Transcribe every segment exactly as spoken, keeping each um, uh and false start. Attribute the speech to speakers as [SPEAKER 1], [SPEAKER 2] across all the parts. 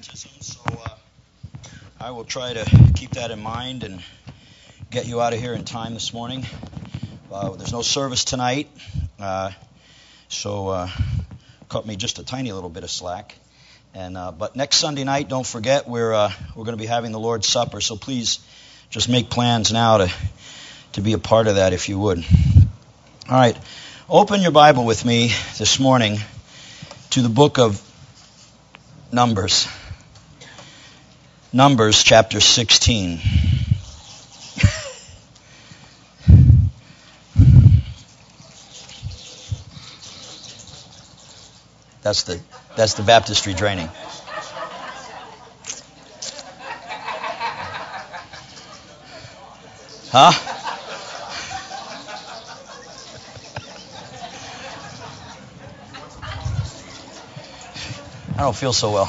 [SPEAKER 1] baptism, so uh, I will try to keep that in mind and get you out of here in time this morning. Uh, there's no service tonight, uh, so uh, cut me just a tiny little bit of slack. And uh, but next Sunday night, don't forget, we're uh, we're going to be having the Lord's Supper. So please, just make plans now to to be a part of that, if you would. All right, open your Bible with me this morning to the book of Numbers. Numbers chapter sixteen. That's the that's the baptistry draining. Huh? I don't feel so well.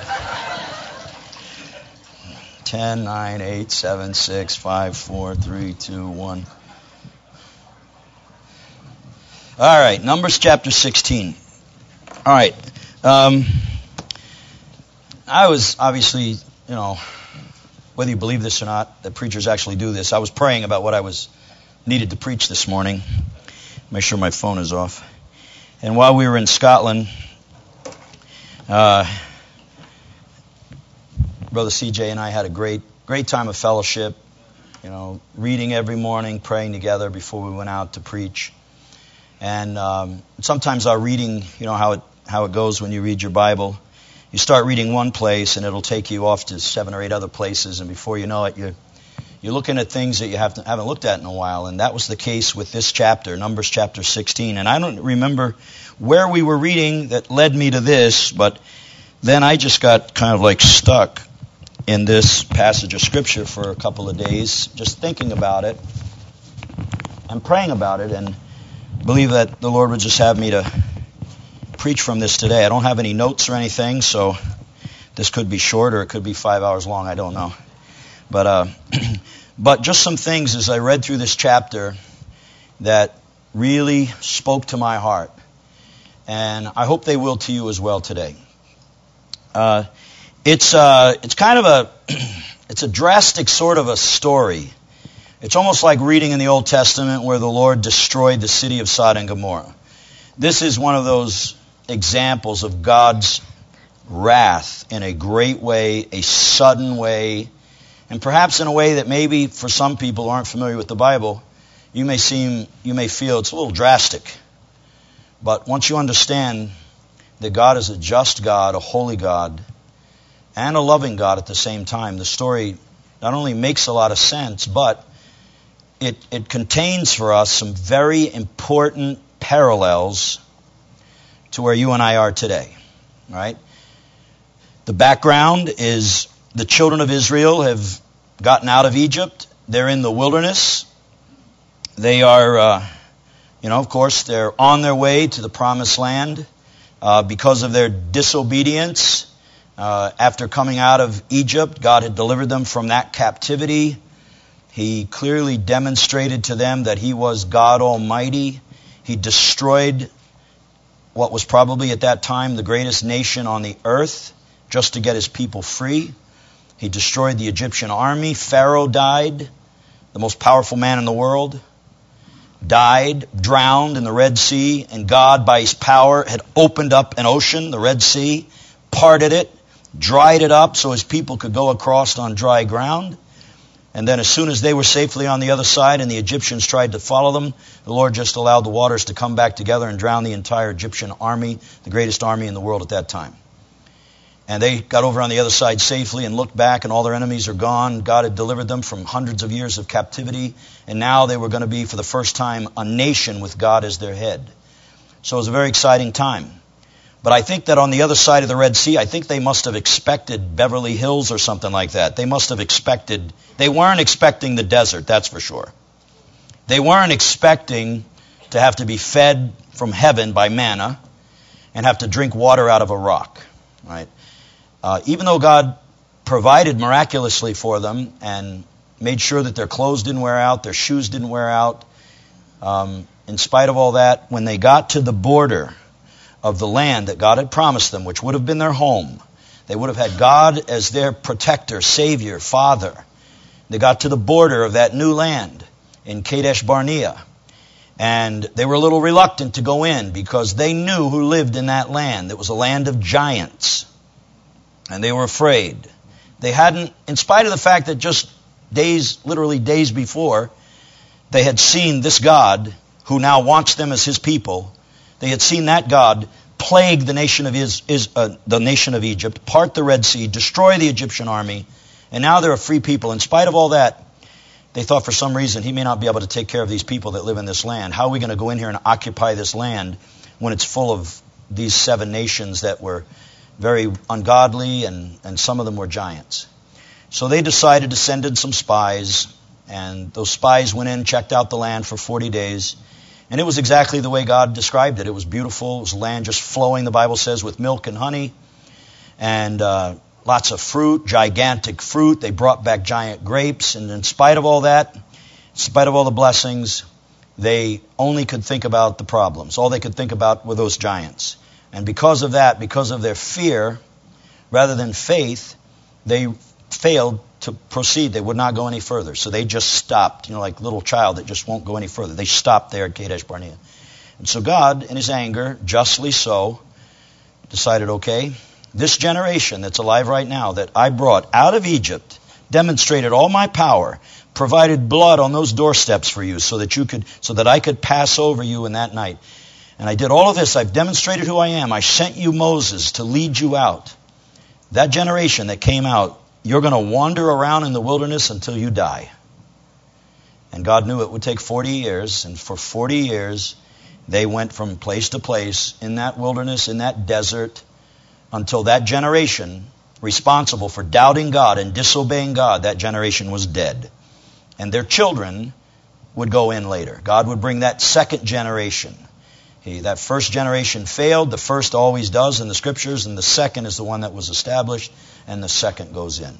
[SPEAKER 1] ten, nine, eight, seven, six, five, four, three, two, one. All right, Numbers chapter sixteen. All right. Um, I was obviously, you know, whether you believe this or not, that preachers actually do this. I was praying about what I was needed to preach this morning. Make sure my phone is off. And while we were in Scotland, uh, Brother C J and I had a great, great time of fellowship. You know, reading every morning, praying together before we went out to preach. And um, sometimes our reading, you know how it how it goes when you read your Bible. You start reading one place and it'll take you off to seven or eight other places, and before you know it, you're, you're looking at things that you have to, haven't looked at in a while. And that was the case with this chapter, Numbers chapter sixteen. And I don't remember where we were reading that led me to this, but then I just got kind of like stuck in this passage of Scripture for a couple of days, just thinking about it and praying about it, and believe that the Lord would just have me to preach from this today. I don't have any notes or anything, so this could be short or it could be five hours long. I don't know. But uh, but just some things as I read through this chapter that really spoke to my heart, and I hope they will to you as well today. Uh, it's uh, it's kind of a it's a drastic sort of a story. It's almost like reading in the Old Testament where the Lord destroyed the city of Sodom and Gomorrah. This is one of those examples of God's wrath in a great way, a sudden way, and perhaps in a way that maybe for some people who aren't familiar with the Bible, you may seem, you may feel it's a little drastic. But once you understand that God is a just God, a holy God, and a loving God at the same time, the story not only makes a lot of sense, but it, it contains for us some very important parallels to where you and I are today, right? The background is the children of Israel have gotten out of Egypt. They're in the wilderness. They are, uh, you know, of course, they're on their way to the promised land uh, because of their disobedience. Uh, after coming out of Egypt, God had delivered them from that captivity. He clearly demonstrated to them that He was God Almighty. He destroyed what was probably at that time the greatest nation on the earth just to get His people free. He destroyed the Egyptian army. Pharaoh died, the most powerful man in the world, died, drowned in the Red Sea, and God, by His power, had opened up an ocean, the Red Sea, parted it, dried it up so His people could go across on dry ground. And then as soon as they were safely on the other side and the Egyptians tried to follow them, the Lord just allowed the waters to come back together and drown the entire Egyptian army, the greatest army in the world at that time. And they got over on the other side safely and looked back, and all their enemies are gone. God had delivered them from hundreds of years of captivity, and now they were going to be, for the first time, a nation with God as their head. So it was a very exciting time. But I think that on the other side of the Red Sea, I think they must have expected Beverly Hills or something like that. They must have expected, they weren't expecting the desert, that's for sure. They weren't expecting to have to be fed from heaven by manna and have to drink water out of a rock, right? Uh, even though God provided miraculously for them and made sure that their clothes didn't wear out, their shoes didn't wear out, um, in spite of all that, when they got to the border of the land that God had promised them, which would have been their home, They would have had God as their protector, savior, father. They got to the border of that new land in Kadesh Barnea. And they were a little reluctant to go in because they knew who lived in that land. It was a land of giants. And they were afraid. They hadn't, in spite of the fact that just days, literally days before, they had seen this God who now wants them as his people. They had seen that God plague the nation of is, is uh, the nation of Egypt, part the Red Sea, destroy the Egyptian army, and now they're a free people. In spite of all that, they thought for some reason he may not be able to take care of these people that live in this land. How are we going to go in here and occupy this land when it's full of these seven nations that were very ungodly, and, and some of them were giants? So they decided to send in some spies, and those spies went in, checked out the land for forty days, and it was exactly the way God described it. It was beautiful. It was land just flowing, the Bible says, with milk and honey, and uh, lots of fruit, gigantic fruit. They brought back giant grapes, and in spite of all that, in spite of all the blessings, they only could think about the problems. All they could think about were those giants. And because of that, because of their fear, rather than faith, they failed to proceed. They would not go any further. So they just stopped, you know, like a little child that just won't go any further. They stopped there at Kadesh Barnea. And so God, in his anger, justly so, decided, okay, this generation that's alive right now that I brought out of Egypt, demonstrated all my power, provided blood on those doorsteps for you so that you could, so that I could pass over you in that night. And I did all of this. I've demonstrated who I am. I sent you Moses to lead you out. That generation that came out, you're going to wander around in the wilderness until you die. And God knew it would take forty years. And for forty years, they went from place to place in that wilderness, in that desert, until that generation responsible for doubting God and disobeying God, that generation was dead. And their children would go in later. God would bring that second generation. He, that first generation failed. The first always does in the Scriptures, and the second is the one that was established, and the second goes in.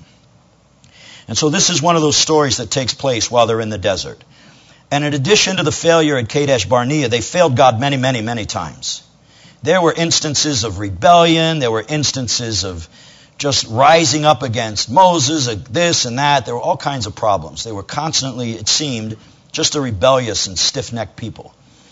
[SPEAKER 1] And so this is one of those stories that takes place while they're in the desert. And in addition to the failure at Kadesh Barnea, they failed God many, many, many times. There were instances of rebellion. There were instances of just rising up against Moses, this and that. There were all kinds of problems. They were constantly, it seemed, just a rebellious and stiff-necked people.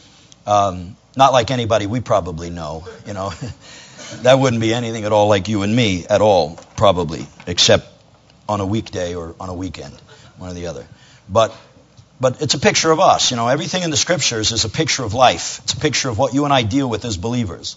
[SPEAKER 1] Um, not like anybody we probably know, you know. That wouldn't be anything at all like you and me at all, probably, except on a weekday or on a weekend, one or the other. But but it's a picture of us. You know, everything in the Scriptures is a picture of life. It's a picture of what you and I deal with as believers.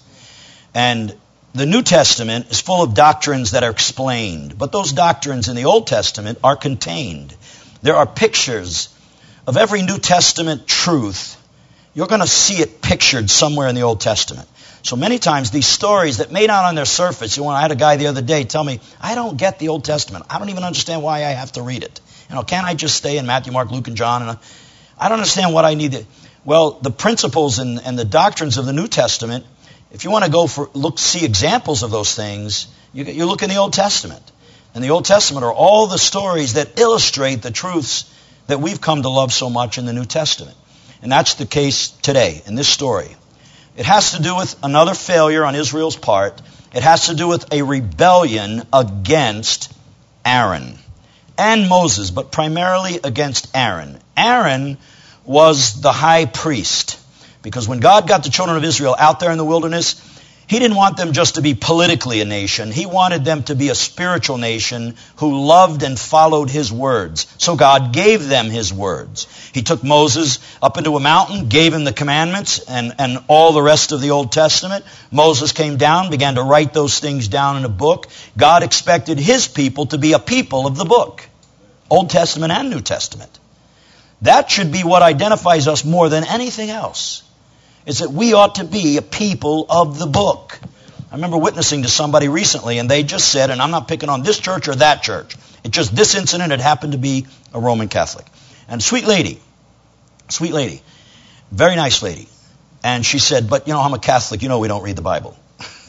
[SPEAKER 1] And the New Testament is full of doctrines that are explained, but those doctrines in the Old Testament are contained. There are pictures of every New Testament truth. You're going to see it pictured somewhere in the Old Testament. So many times these stories that may not on their surface, you know, I had a guy the other day tell me, I don't get the Old Testament. I don't even understand why I have to read it. You know, can't I just stay in Matthew, Mark, Luke, and John? And I don't understand what I need to. Well, the principles and, and the doctrines of the New Testament, if you want to go for look, see examples of those things, you, you look in the Old Testament. And the Old Testament are all the stories that illustrate the truths that we've come to love so much in the New Testament. And that's the case today in this story. It has to do with another failure on Israel's part. It has to do with a rebellion against Aaron and Moses, but primarily against Aaron. Aaron was the high priest, because when God got the children of Israel out there in the wilderness, He didn't want them just to be politically a nation. He wanted them to be a spiritual nation who loved and followed His words. So God gave them His words. He took Moses up into a mountain, gave him the commandments and, and all the rest of the Old Testament. Moses came down, began to write those things down in a book. God expected His people to be a people of the book, Old Testament and New Testament. That should be what identifies us more than anything else, is that we ought to be a people of the book. I remember witnessing to somebody recently, and they just said, and I'm not picking on this church or that church, it just this incident, it happened to be a Roman Catholic. And sweet lady, sweet lady, very nice lady. And she said, but you know, I'm a Catholic, you know we don't read the Bible.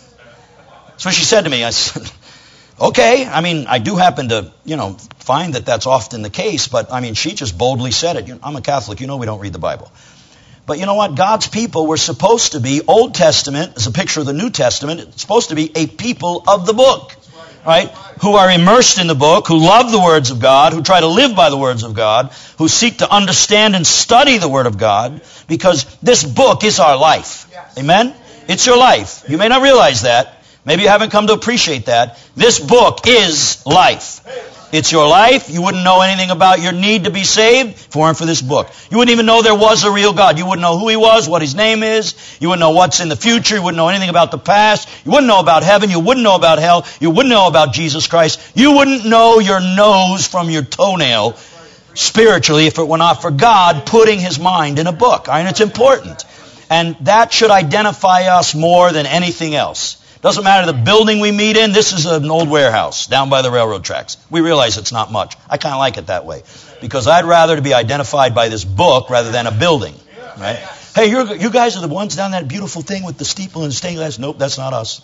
[SPEAKER 1] So she said to me, I said, okay, I mean, I do happen to, you know, find that that's often the case, but I mean, she just boldly said it. I'm a Catholic, you know we don't read the Bible. But you know what? God's people were supposed to be, Old Testament is a picture of the New Testament, it's supposed to be a people of the book. right? Who are immersed in the book, who love the words of God, who try to live by the words of God, who seek to understand and study the Word of God, because this book is our life. Amen? It's your life. You may not realize that. Maybe you haven't come to appreciate that. This book is life. It's your life. You wouldn't know anything about your need to be saved if it weren't for this book. You wouldn't even know there was a real God. You wouldn't know who He was, what His name is. You wouldn't know what's in the future. You wouldn't know anything about the past. You wouldn't know about heaven. You wouldn't know about hell. You wouldn't know about Jesus Christ. You wouldn't know your nose from your toenail spiritually if it were not for God putting His mind in a book. I mean, it's important. And that should identify us more than anything else. Doesn't matter the building we meet in. This is an old warehouse down by the railroad tracks. We realize it's not much. I kind of like it that way, because I'd rather to be identified by this book rather than a building. Right? Hey, you're, you guys are the ones down that beautiful thing with the steeple and stained glass. Nope, that's not us.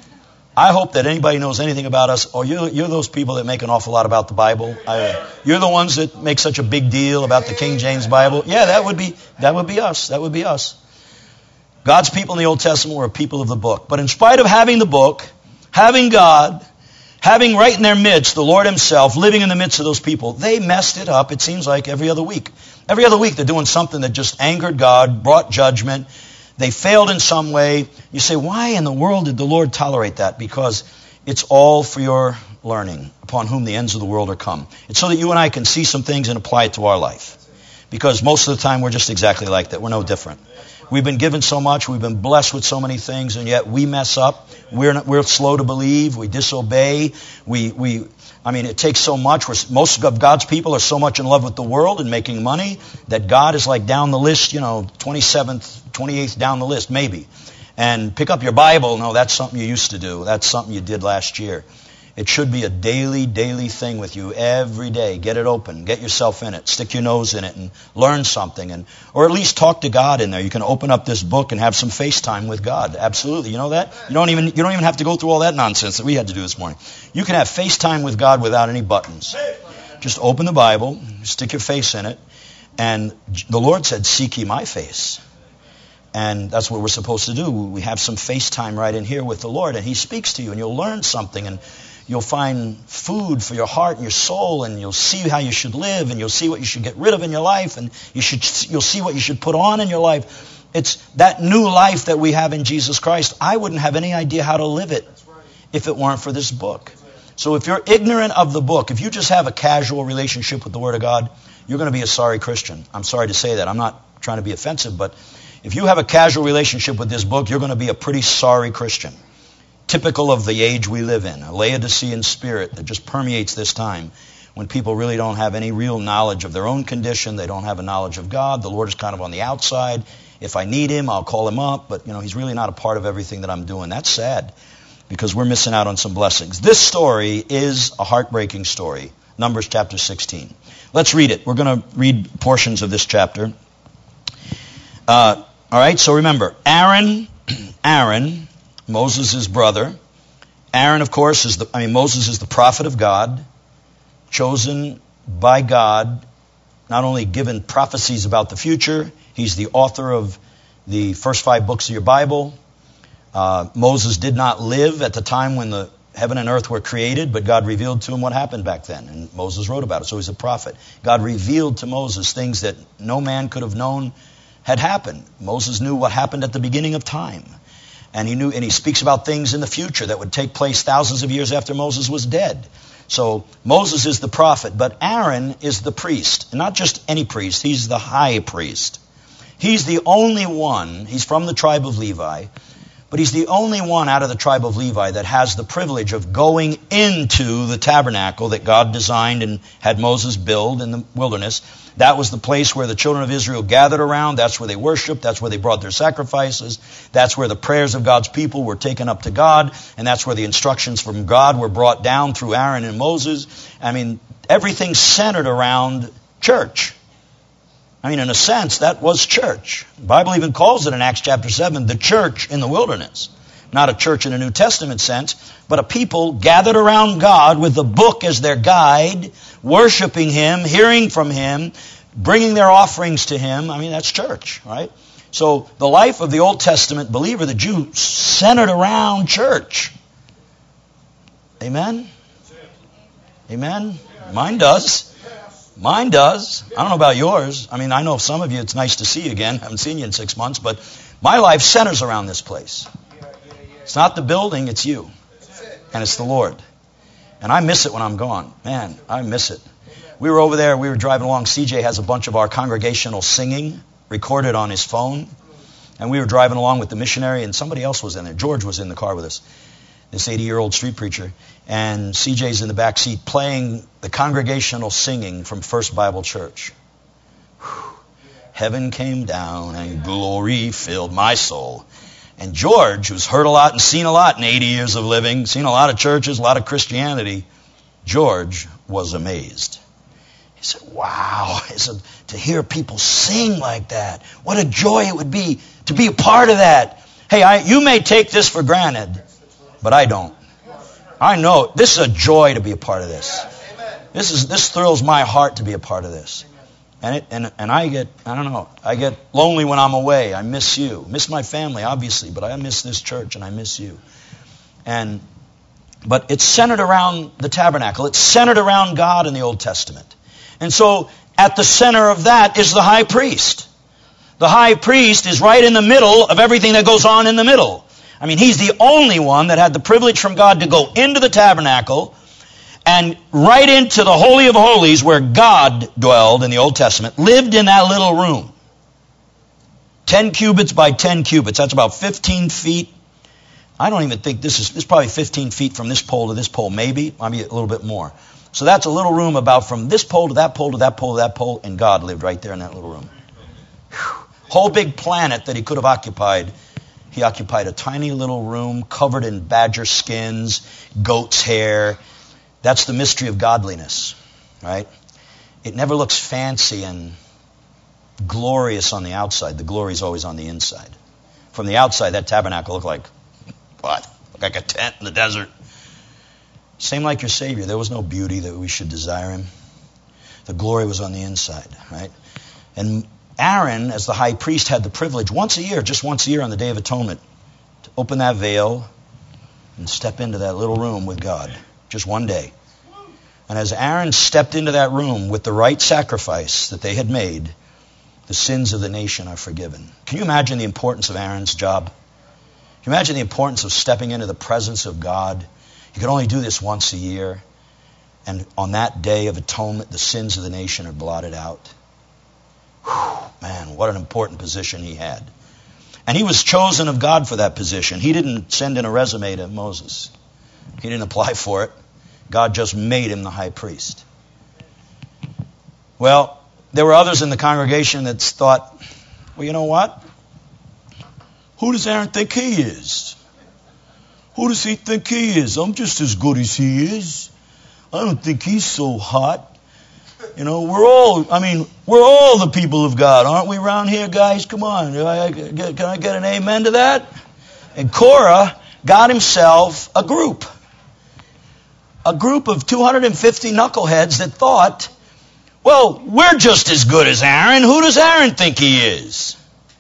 [SPEAKER 1] I hope that anybody knows anything about us. Or you're, you're those people that make an awful lot about the Bible. I, you're the ones that make such a big deal about the King James Bible. Yeah, that would be that would be us. That would be us. God's people in the Old Testament were a people of the book. But in spite of having the book, having God, having right in their midst the Lord Himself, living in the midst of those people, they messed it up, it seems like, every other week. Every other week they're doing something that just angered God, brought judgment. They failed in some way. You say, why in the world did the Lord tolerate that? Because it's all for your learning, upon whom the ends of the world are come. It's so that you and I can see some things and apply it to our life. Because most of the time we're just exactly like that. We're no different. We've been given so much. We've been blessed with so many things, and yet we mess up. We're not, we're slow to believe. We disobey. We we. I mean, it takes so much. We're, most of God's people are so much in love with the world and making money that God is like down the list. You know, twenty-seventh, twenty-eighth down the list, maybe. And pick up your Bible. No, that's something you used to do. That's something you did last year. It should be a daily, daily thing with you every day. Get it open. Get yourself in it. Stick your nose in it and learn something. And or at least talk to God in there. You can open up this book and have some FaceTime with God. Absolutely. You know that? You don't even you don't even have to go through all that nonsense that we had to do this morning. You can have FaceTime with God without any buttons. Just open the Bible, stick your face in it, and the Lord said, "Seek ye my face." And that's what we're supposed to do. We have some FaceTime right in here with the Lord, and He speaks to you, and you'll learn something, and you'll find food for your heart and your soul, and you'll see how you should live, and you'll see what you should get rid of in your life, and you should you'll see what you should put on in your life. It's that new life that we have in Jesus Christ. I wouldn't have any idea how to live it if it weren't for this book. So if you're ignorant of the book, if you just have a casual relationship with the Word of God, you're going to be a sorry Christian. I'm sorry to say that. I'm not trying to be offensive, but if you have a casual relationship with this book, you're going to be a pretty sorry Christian. Typical of the age we live in, a Laodicean spirit that just permeates this time, when people really don't have any real knowledge of their own condition. They don't have a knowledge of God. The Lord is kind of on the outside. If I need Him, I'll call Him up, but you know, He's really not a part of everything that I'm doing. That's sad, because we're missing out on some blessings. This story is a heartbreaking story. Numbers chapter sixteen. Let's read it. We're going to read portions of this chapter. Uh, all right, so remember, Aaron, Aaron, Moses' brother. Aaron, of course, is the, I mean, Moses is the prophet of God, chosen by God, not only given prophecies about the future, he's the author of the first five books of your Bible. Uh, Moses did not live at the time when the heaven and earth were created, but God revealed to him what happened back then, and Moses wrote about it, so he's a prophet. God revealed to Moses things that no man could have known had happened. Moses knew what happened at the beginning of time. And he knew, and he speaks about things in the future that would take place thousands of years after Moses was dead. So Moses is the prophet, but Aaron is the priest. And not just any priest, he's the high priest. He's the only one, he's from the tribe of Levi, but he's the only one out of the tribe of Levi that has the privilege of going into the tabernacle that God designed and had Moses build in the wilderness. That was the place where the children of Israel gathered around. That's where they worshiped. That's where they brought their sacrifices. That's where the prayers of God's people were taken up to God. And that's where the instructions from God were brought down through Aaron and Moses. I mean, everything centered around church. I mean, in a sense, that was church. The Bible even calls it in Acts chapter seven, the church in the wilderness. Not a church in a New Testament sense, but a people gathered around God with the book as their guide, worshiping Him, hearing from Him, bringing their offerings to Him. I mean, that's church, right? So the life of the Old Testament believer, the Jew, centered around church. Amen? Amen? Mine does. Mine does. I don't know about yours. I mean, I know some of you, it's nice to see you again. I haven't seen you in six months, but my life centers around this place. It's not the building, it's you. And it's the Lord. And I miss it when I'm gone. Man, I miss it. We were over there, we were driving along. C J has a bunch of our congregational singing recorded on his phone. And we were driving along with the missionary, and somebody else was in there. George was in the car with us, this eighty-year-old street preacher. And C J's in the back seat playing the congregational singing from First Bible Church. Whew. Heaven came down and glory filled my soul. And George, who's heard a lot and seen a lot in eighty years of living, seen a lot of churches, a lot of Christianity, George was amazed. He said, wow, he said, to hear people sing like that, what a joy it would be to be a part of that. Hey, I, you may take this for granted, but I don't. I know this is a joy to be a part of this. This is this thrills my heart to be a part of this. And it and and I get I don't know, I get lonely when I'm away. I miss you. Miss my family, obviously, but I miss this church and I miss you. And but it's centered around the tabernacle. It's centered around God in the Old Testament. And so at the center of that is the high priest. The high priest is right in the middle of everything that goes on in the middle. I mean, he's the only one that had the privilege from God to go into the tabernacle and right into the Holy of Holies where God dwelled in the Old Testament, lived in that little room. Ten cubits by ten cubits. That's about fifteen feet. I don't even think this is, this is probably fifteen feet from this pole to this pole, maybe, maybe a little bit more. So that's a little room about from this pole to that pole to that pole to that pole, and God lived right there in that little room. Whew. Whole big planet that he could have occupied. He occupied a tiny little room covered in badger skins, goat's hair. That's the mystery of godliness, right? It never looks fancy and glorious on the outside. The glory is always on the inside. From the outside, that tabernacle looked like, what? Looked like a tent in the desert. Same like your Savior. There was no beauty that we should desire him. The glory was on the inside, right? And Aaron, as the high priest, had the privilege once a year, just once a year on the Day of Atonement, to open that veil and step into that little room with God. Just one day. And as Aaron stepped into that room with the right sacrifice that they had made, the sins of the nation are forgiven. Can you imagine the importance of Aaron's job? Can you imagine the importance of stepping into the presence of God? You could only do this once a year. And on that day of atonement, the sins of the nation are blotted out. Whew, man, what an important position he had. And he was chosen of God for that position. He didn't send in a resume to Moses. He didn't apply for it. God just made him the high priest. Well, there were others in the congregation that thought, well, you know what? Who does Aaron think he is? Who does he think he is? I'm just as good as he is. I don't think he's so hot. You know, we're all, I mean, we're all the people of God, aren't we around here, guys? Come on. Can I get, can I get an amen to that? And Korah got himself a group. A group of two hundred fifty knuckleheads that thought, well, we're just as good as Aaron. Who does Aaron think he is?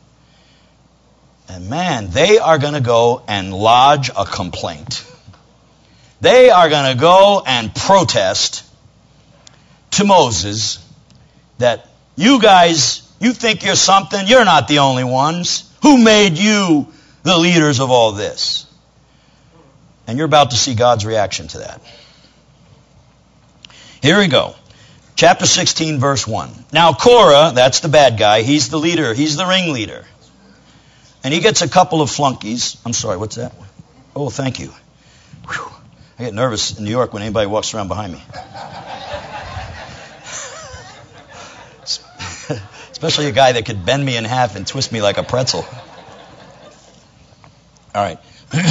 [SPEAKER 1] And man, they are going to go and lodge a complaint. They are going to go and protest to Moses that you guys, you think you're something. You're not the only ones. Who made you the leaders of all this? And you're about to see God's reaction to that. Here we go. Chapter sixteen, verse one. Now Korah, that's the bad guy. He's the leader. He's the ringleader. And he gets a couple of flunkies. I'm sorry, what's that? Oh, thank you. Whew. I get nervous in New York when anybody walks around behind me. Especially a guy that could bend me in half and twist me like a pretzel. All right.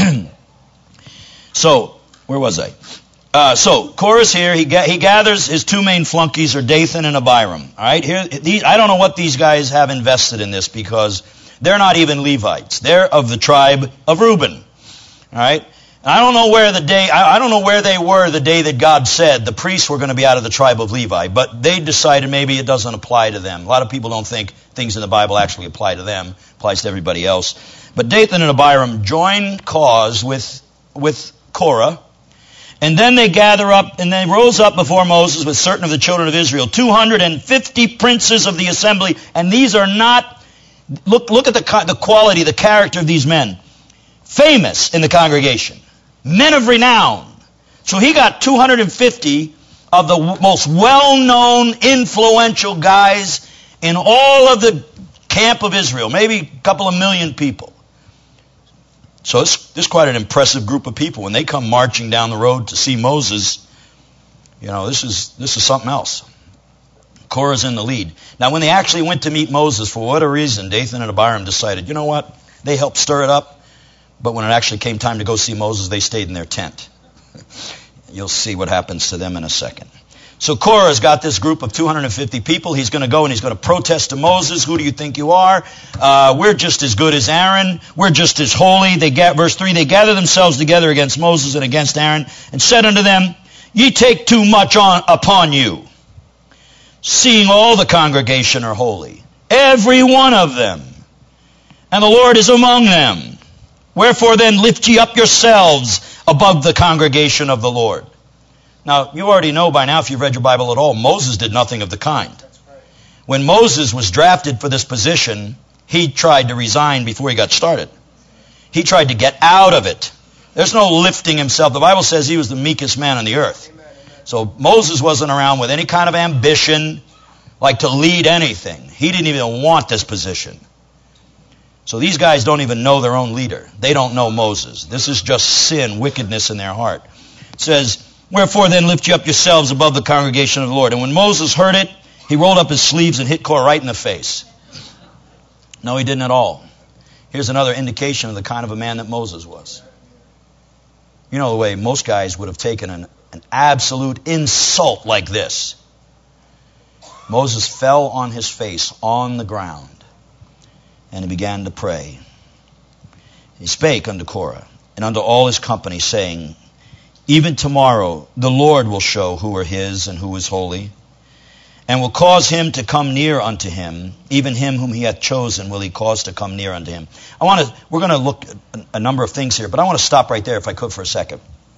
[SPEAKER 1] So, where was I? Uh, so, Korah's here. He ga- he gathers his two main flunkies are Dathan and Abiram. All right. Here, these, I don't know what these guys have invested in this because they're not even Levites. They're of the tribe of Reuben. All right. And I don't know where the day. I, I don't know where they were the day that God said the priests were going to be out of the tribe of Levi. But they decided maybe it doesn't apply to them. A lot of people don't think things in the Bible actually apply to them. It applies to everybody else. But Dathan and Abiram join cause with with Korah. And then they gather up, and they rose up before Moses with certain of the children of Israel, two hundred fifty princes of the assembly. And these are not, look, look at the, the quality, the character of these men. Famous in the congregation. Men of renown. So he got two hundred fifty of the most well-known, influential guys in all of the camp of Israel. Maybe a couple of million people. So this, this is quite an impressive group of people. When they come marching down the road to see Moses, you know, this is this is something else. Korah's in the lead. Now, when they actually went to meet Moses, for whatever reason, Dathan and Abiram decided, you know what? They helped stir it up. But when it actually came time to go see Moses, they stayed in their tent. You'll see what happens to them in a second. So Korah's got this group of two hundred fifty people. He's going to go and he's going to protest to Moses. Who do you think you are? Uh, we're just as good as Aaron. We're just as holy. They get, verse three, they gather themselves together against Moses and against Aaron and said unto them, ye take too much on upon you, seeing all the congregation are holy, every one of them, and the Lord is among them. Wherefore then lift ye up yourselves above the congregation of the Lord. Now, you already know by now, if you've read your Bible at all, Moses did nothing of the kind. When Moses was drafted for this position, he tried to resign before he got started. He tried to get out of it. There's no lifting himself. The Bible says he was the meekest man on the earth. So Moses wasn't around with any kind of ambition, like to lead anything. He didn't even want this position. So these guys don't even know their own leader. They don't know Moses. This is just sin, wickedness in their heart. It says, wherefore then lift you up yourselves above the congregation of the Lord. And when Moses heard it, he rolled up his sleeves and hit Korah right in the face. No, he didn't at all. Here's another indication of the kind of a man that Moses was. You know the way most guys would have taken an, an absolute insult like this. Moses fell on his face on the ground, and he began to pray. He spake unto Korah and unto all his company, saying, even tomorrow the Lord will show who are his and who is holy, and will cause him to come near unto him, even him whom he hath chosen will he cause to come near unto him. I want to. We're going to look at a number of things here, but I want to stop right there if I could for a second.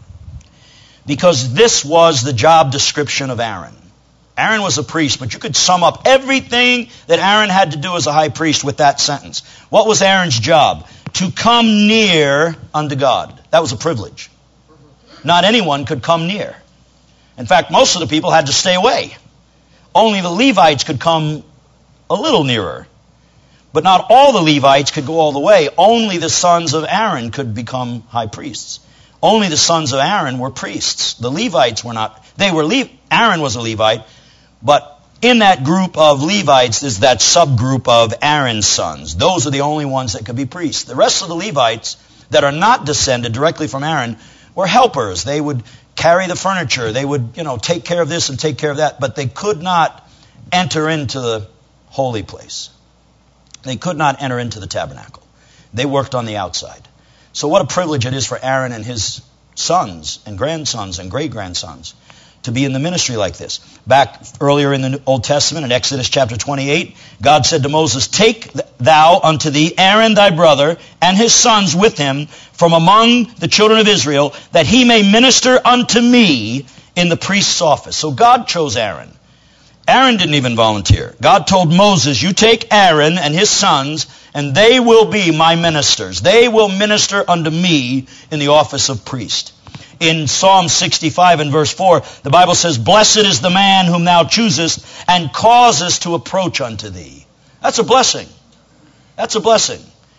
[SPEAKER 1] Because this was the job description of Aaron. Aaron was a priest, but you could sum up everything that Aaron had to do as a high priest with that sentence. What was Aaron's job? To come near unto God. That was a privilege. Not anyone could come near. In fact, most of the people had to stay away. Only the Levites could come a little nearer. But not all the Levites could go all the way. Only the sons of Aaron could become high priests. Only the sons of Aaron were priests. The Levites were not. They were Le- Aaron was a Levite, but in that group of Levites is that subgroup of Aaron's sons. Those are the only ones that could be priests. The rest of the Levites that are not descended directly from Aaron were helpers. They would carry the furniture. They would, you know, take care of this and take care of that. But they could not enter into the holy place. They could not enter into the tabernacle. They worked on the outside. So what a privilege it is for Aaron and his sons and grandsons and great-grandsons to be in the ministry like this. Back earlier in the Old Testament, in Exodus chapter twenty-eight, God said to Moses, take thou unto thee Aaron thy brother and his sons with him from among the children of Israel, that he may minister unto me in the priest's office. So God chose Aaron. Aaron didn't even volunteer. God told Moses, you take Aaron and his sons, and they will be my ministers. They will minister unto me in the office of priest. In Psalm sixty-five and verse four, the Bible says, blessed is the man whom thou choosest and causest to approach unto thee. That's a blessing. That's a blessing.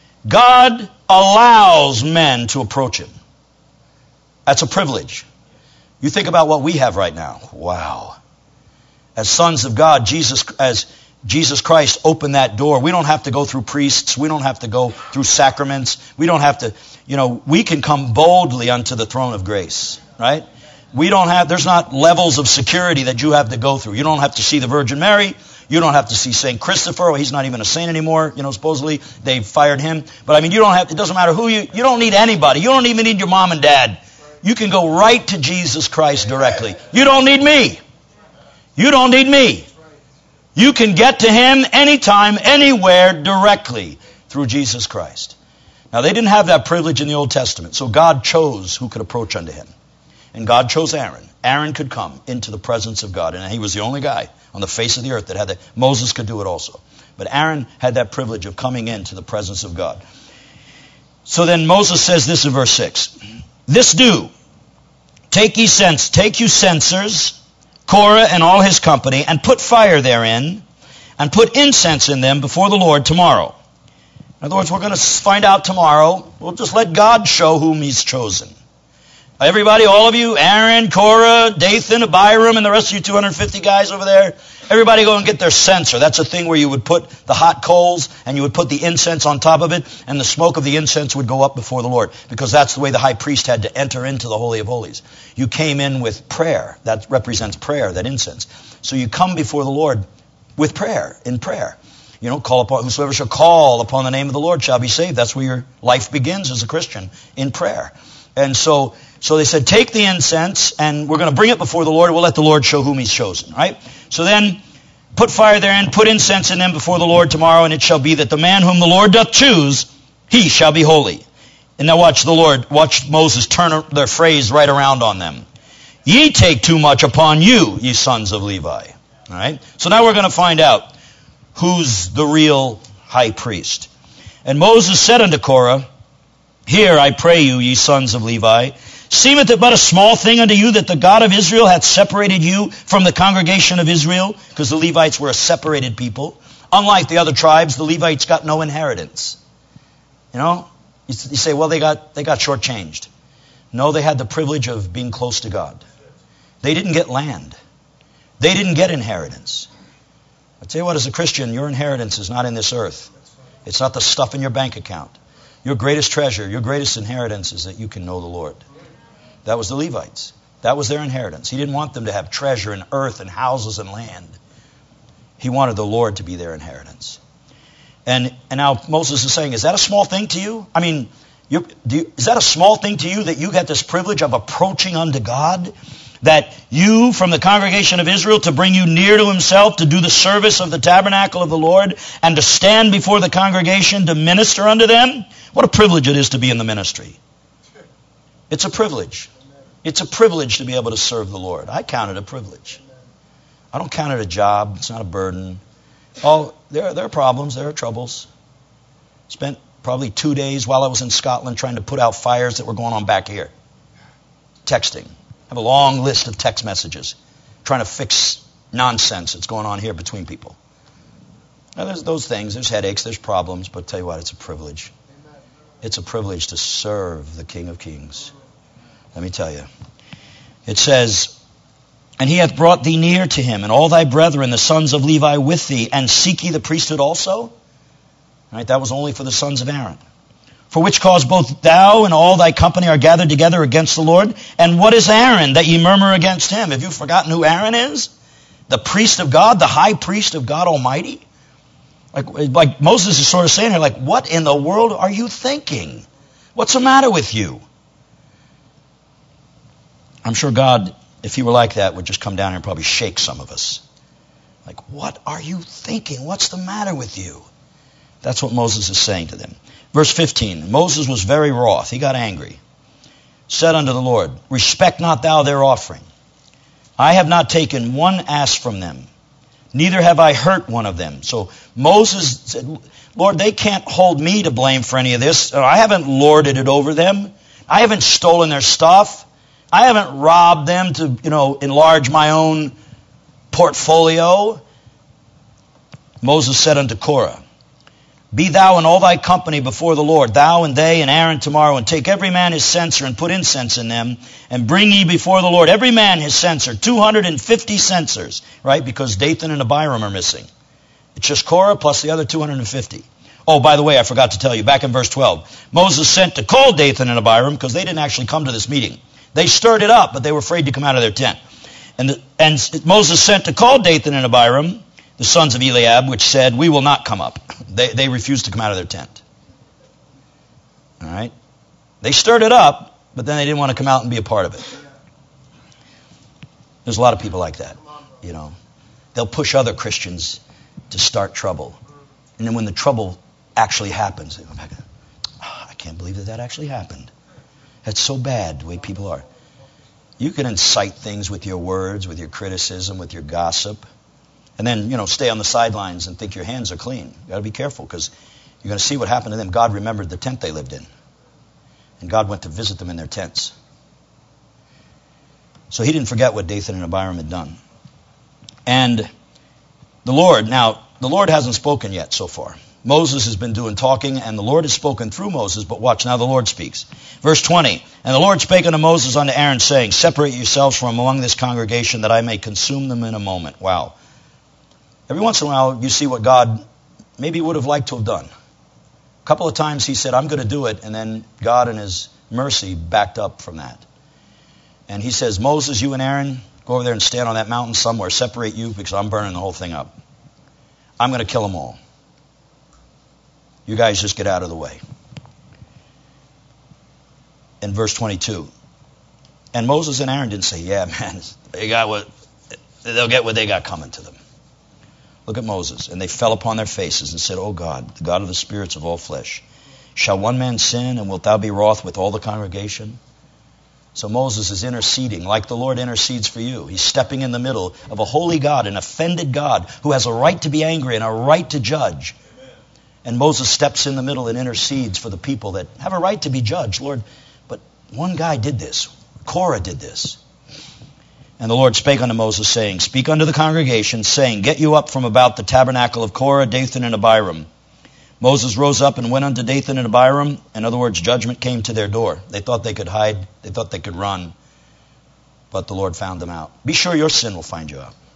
[SPEAKER 1] God allows men to approach him. That's a privilege. You think about what we have right now. Wow. As sons of God, Jesus, as Jesus Christ opened that door. We don't have to go through priests. We don't have to go through sacraments. We don't have to, you know, we can come boldly unto the throne of grace, right? We don't have, there's not levels of security that you have to go through. You don't have to see the Virgin Mary. You don't have to see Saint Christopher. Well, he's not even a saint anymore. You know, supposedly they fired him. But I mean, you don't have, it doesn't matter who you, you don't need anybody. You don't even need your mom and dad. You can go right to Jesus Christ directly. You don't need me. You don't need me. You can get to him anytime, anywhere, directly through Jesus Christ. Now, they didn't have that privilege in the Old Testament, so God chose who could approach unto him. And God chose Aaron. Aaron could come into the presence of God. And he was the only guy on the face of the earth that had that. Moses could do it also. But Aaron had that privilege of coming into the presence of God. So then Moses says this in verse six. This do, take ye sense, take you censers, Korah and all his company, and put fire therein, and put incense in them before the Lord tomorrow. In other words, we're going to find out tomorrow. We'll just let God show whom he's chosen. Everybody, all of you, Aaron, Korah, Dathan, Abiram, and the rest of you two hundred fifty guys over there, everybody go and get their censer. That's a thing where you would put the hot coals and you would put the incense on top of it, and the smoke of the incense would go up before the Lord, because that's the way the high priest had to enter into the Holy of Holies. You came in with prayer. That represents prayer, that incense. So you come before the Lord with prayer, in prayer. You know, call upon whosoever shall call upon the name of the Lord shall be saved. That's where your life begins as a Christian, in prayer. And so, so they said, take the incense, and we're going to bring it before the Lord. We'll let the Lord show whom he's chosen, right? So then, put fire therein, put incense in them before the Lord tomorrow, and it shall be that the man whom the Lord doth choose, he shall be holy. And now watch the Lord, watch Moses turn their phrase right around on them. Ye take too much upon you, ye sons of Levi. All right? So now we're going to find out who's the real high priest. And Moses said unto Korah, Hear, I pray you, ye sons of Levi, seemeth it but a small thing unto you that the God of Israel hath separated you from the congregation of Israel? Because the Levites were a separated people. Unlike the other tribes, the Levites got no inheritance. You know, you say, well, they got they got shortchanged. No, they had the privilege of being close to God. They didn't get land. They didn't get inheritance. I tell you what, as a Christian, your inheritance is not in this earth. It's not the stuff in your bank account. Your greatest treasure, your greatest inheritance is that you can know the Lord. That was the Levites. That was their inheritance. He didn't want them to have treasure and earth and houses and land. He wanted the Lord to be their inheritance. And and now Moses is saying, is that a small thing to you? I mean, you, do you, is that a small thing to you that you get this privilege of approaching unto God? That you, from the congregation of Israel, to bring you near to himself, to do the service of the tabernacle of the Lord, and to stand before the congregation to minister unto them? What a privilege it is to be in the ministry. It's a privilege. It's a privilege to be able to serve the Lord. I count it a privilege. I don't count it a job. It's not a burden. Oh, there, there are problems. There are troubles. Spent probably two days while I was in Scotland trying to put out fires that were going on back here. Texting. I have a long list of text messages trying to fix nonsense that's going on here between people. Now, there's those things. There's headaches. There's problems. But I'll tell you what, it's a privilege. It's a privilege to serve the King of Kings. Let me tell you. It says, And he hath brought thee near to him, and all thy brethren, the sons of Levi, with thee, and seek ye the priesthood also? All right, that was only for the sons of Aaron. For which cause both thou and all thy company are gathered together against the Lord. And what is Aaron, that ye murmur against him? Have you forgotten who Aaron is? The priest of God, the high priest of God Almighty? Like, like Moses is sort of saying here, like, what in the world are you thinking? What's the matter with you? I'm sure God, if he were like that, would just come down here and probably shake some of us. Like, what are you thinking? What's the matter with you? That's what Moses is saying to them. Verse fifteen, Moses was very wroth. He got angry. Said unto the Lord, Respect not thou their offering. I have not taken one ass from them, neither have I hurt one of them. So Moses said, Lord, they can't hold me to blame for any of this. I haven't lorded it over them. I haven't stolen their stuff. I haven't robbed them to, you know, enlarge my own portfolio. Moses said unto Korah, Be thou and all thy company before the Lord, thou and they and Aaron tomorrow, and take every man his censer and put incense in them, and bring ye before the Lord every man his censer, two hundred fifty censers, right? Because Dathan and Abiram are missing. It's just Korah plus the other two hundred fifty. Oh, by the way, I forgot to tell you, back in verse twelve, Moses sent to call Dathan and Abiram because they didn't actually come to this meeting. They stirred it up, but they were afraid to come out of their tent. And, the, and Moses sent to call Dathan and Abiram, the sons of Eliab, which said, We will not come up. They, they refused to come out of their tent. All right? They stirred it up, but then they didn't want to come out and be a part of it. There's a lot of people like that, you know. They'll push other Christians to start trouble. And then when the trouble actually happens, they go back, oh, I can't believe that that actually happened. That's so bad, the way people are. You can incite things with your words, with your criticism, with your gossip. And then, you know, stay on the sidelines and think your hands are clean. You've got to be careful because you're going to see what happened to them. God remembered the tent they lived in. And God went to visit them in their tents. So he didn't forget what Dathan and Abiram had done. And the Lord, now, the Lord hasn't spoken yet so far. Moses has been doing talking, and the Lord has spoken through Moses, but watch, now the Lord speaks. Verse twenty, and the Lord spake unto Moses unto Aaron, saying, separate yourselves from among this congregation, that I may consume them in a moment. Wow. Every once in a while, you see what God maybe would have liked to have done. A couple of times he said, I'm going to do it, and then God in his mercy backed up from that. And he says, Moses, you and Aaron, go over there and stand on that mountain somewhere, separate you, because I'm burning the whole thing up. I'm going to kill them all. You guys just get out of the way. In verse twenty-two. And Moses and Aaron didn't say, yeah, man, they got what, they'll get what they got coming to them. Look at Moses. And they fell upon their faces and said, O God, the God of the spirits of all flesh, shall one man sin, and wilt thou be wroth with all the congregation? So Moses is interceding like the Lord intercedes for you. He's stepping in the middle of a holy God, an offended God who has a right to be angry and a right to judge. And Moses steps in the middle and intercedes for the people that have a right to be judged. Lord, but one guy did this. Korah did this. And the Lord spake unto Moses, saying, speak unto the congregation, saying, get you up from about the tabernacle of Korah, Dathan, and Abiram. Moses rose up and went unto Dathan and Abiram. In other words, judgment came to their door. They thought they could hide. They thought they could run. But the Lord found them out. Be sure your sin will find you out.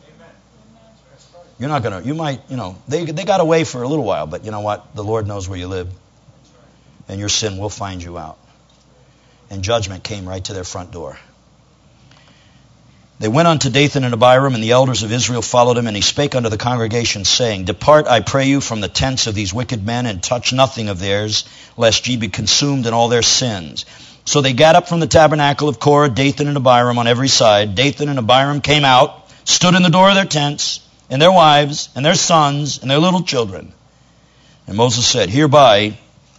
[SPEAKER 1] You're not going to, you might, you know, they they got away for a little while, but you know what? The Lord knows where you live. And your sin will find you out. And judgment came right to their front door. They went unto Dathan and Abiram, and the elders of Israel followed him, and he spake unto the congregation, saying, depart, I pray you, from the tents of these wicked men, and touch nothing of theirs, lest ye be consumed in all their sins. So they gat up from the tabernacle of Korah, Dathan and Abiram on every side. Dathan and Abiram came out, stood in the door of their tents, and their wives, and their sons, and their little children. And Moses said, hereby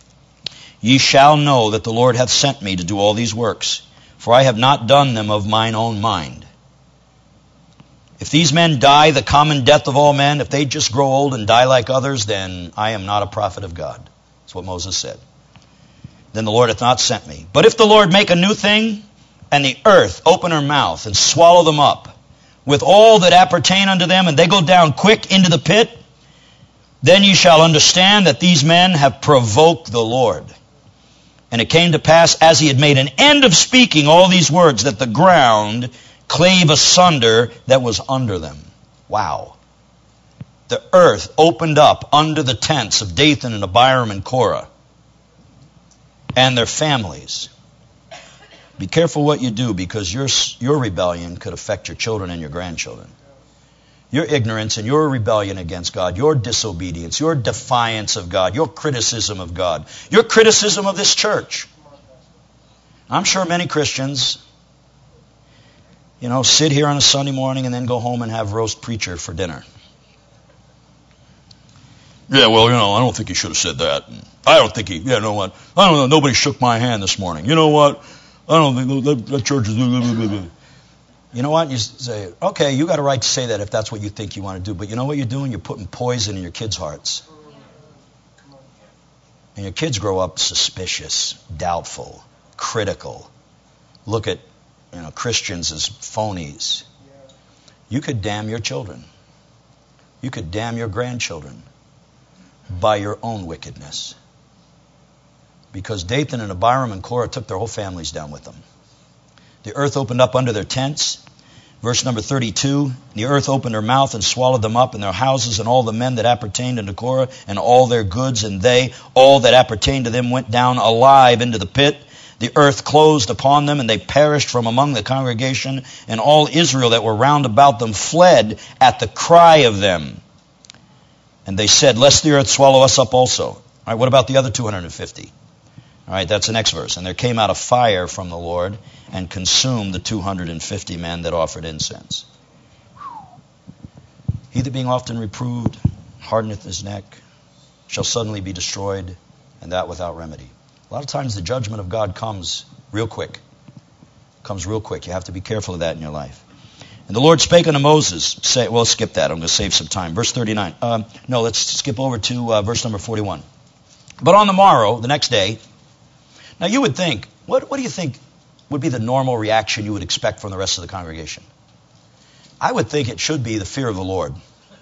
[SPEAKER 1] ye shall know that the Lord hath sent me to do all these works, for I have not done them of mine own mind. If these men die the common death of all men, if they just grow old and die like others, then I am not a prophet of God. That's what Moses said. Then the Lord hath not sent me. But if the Lord make a new thing, and the earth open her mouth and swallow them up, with all that appertain unto them, and they go down quick into the pit, then ye shall understand that these men have provoked the Lord. And it came to pass, as he had made an end of speaking all these words, that the ground clave asunder that was under them. Wow. The earth opened up under the tents of Dathan and Abiram and Korah and their families. Be careful what you do, because your, your rebellion could affect your children and your grandchildren. Your ignorance and your rebellion against God, your disobedience, your defiance of God, your criticism of God, your criticism of this church. I'm sure many Christians, you know, sit here on a Sunday morning and then go home and have roast preacher for dinner. Yeah, well, you know, I don't think he should have said that. I don't think he, yeah, you know what? I don't know, nobody shook my hand this morning. You know what? I don't think that, that church is... You know what? You say, okay, you got a right to say that if that's what you think you want to do. But you know what you're doing? You're putting poison in your kids' hearts. And your kids grow up suspicious, doubtful, critical. Look at, you know, Christians as phonies. You could damn your children. You could damn your grandchildren by your own wickedness. Because Dathan and Abiram and Korah took their whole families down with them. The earth opened up under their tents. Verse number thirty-two, the earth opened her mouth and swallowed them up, and their houses, and all the men that appertained unto Korah, and all their goods, and they, all that appertained to them, went down alive into the pit. The earth closed upon them, and they perished from among the congregation, and all Israel that were round about them fled at the cry of them. And they said, lest the earth swallow us up also. All right, what about the other two hundred fifty? All right, that's the next verse. And there came out a fire from the Lord and consumed the two hundred fifty men that offered incense. He that being often reproved hardeneth his neck shall suddenly be destroyed, and that without remedy. A lot of times the judgment of God comes real quick. comes real quick. You have to be careful of that in your life. And the Lord spake unto Moses, say, well, skip that. I'm going to save some time. Verse thirty-nine. Um, no, let's skip over to uh, verse number forty-one. But on the morrow, the next day, now you would think, what, what do you think would be the normal reaction you would expect from the rest of the congregation? I would think it should be the fear of the Lord.